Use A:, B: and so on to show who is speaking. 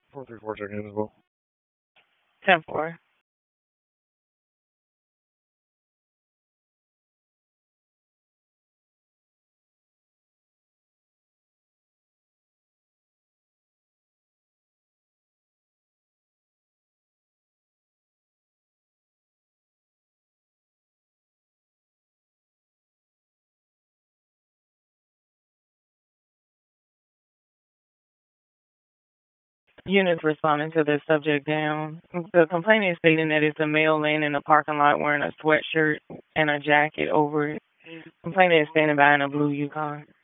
A: 434 checking in as well.
B: 10-4. Units responding to the subject down. The complainant is stating that it's a male laying in the parking lot wearing a sweatshirt and a jacket over it. Complainant is standing by in a blue Yukon.